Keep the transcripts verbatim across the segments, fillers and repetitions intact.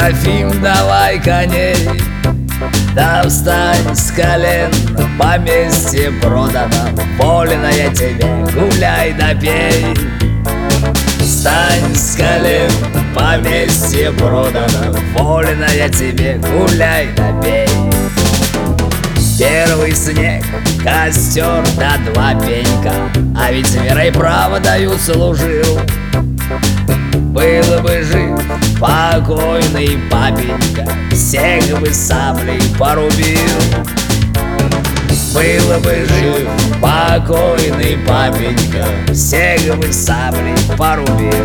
Трофим, давай коней, да встань с колен, поместье продано, вольно я тебе, гуляй да пей. Встань с колен, поместье продано, вольно я тебе, гуляй да пей. Первый снег, костер да два пенька, а ведь верой правдою служил. Был бы жив покойный папенька, всех бы саблей порубил. Был бы жив покойный папенька, всех бы саблей порубил.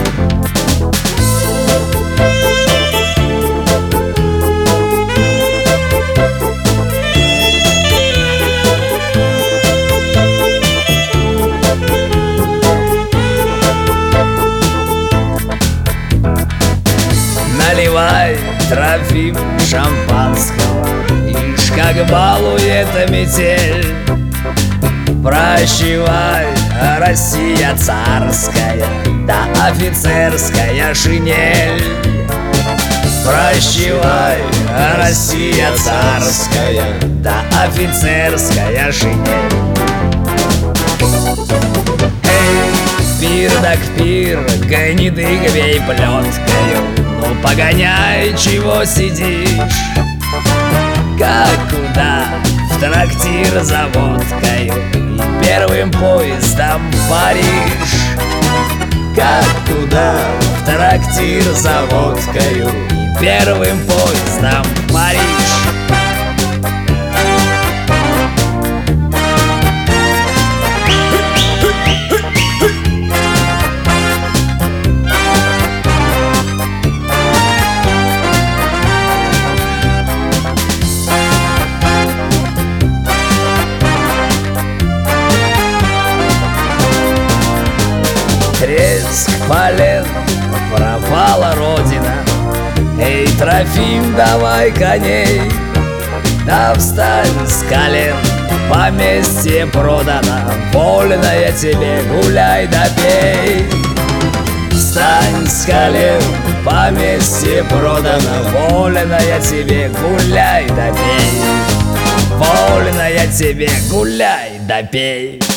Наливай, Трофим, шампанского, ишь, как балует метель. Прощевай, Россия царская, да офицерская шинель. Прощевай, Россия царская, да офицерская шинель. Пир да пир, гниды гвей плеткою, ну погоняй, чего сидишь? Как куда? В трактир за водкою и первым поездом в Париж. Как куда? В трактир за водкою и первым поездом в Париж. Треск полен, пропала родина. Эй, Трофим, давай коней, да встань с колен, поместье продано, вольно я тебе, гуляй да пей. Встань с колен, поместье продано, вольно я тебе, гуляй да пей. Вольно я тебе, гуляй да пей.